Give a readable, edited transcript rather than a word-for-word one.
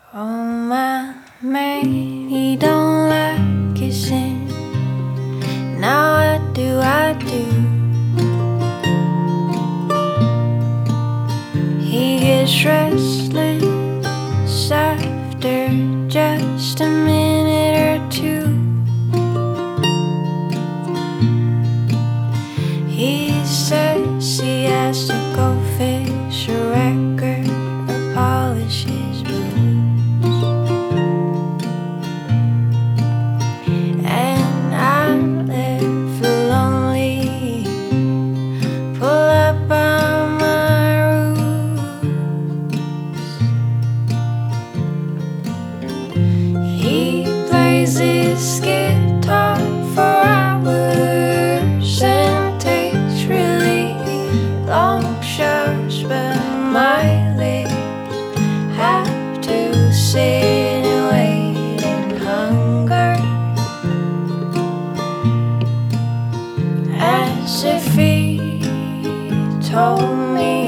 Oh my man, he don't like kissing. Now what do I do? He gets restless after just a minute or two. He says he has to go fix a record or polish his boots. And I'm left lonely, pull up on my roots. He plays his guitar for hours and takes really long shots, but my legs have to sit and wait in hunger, as if he told me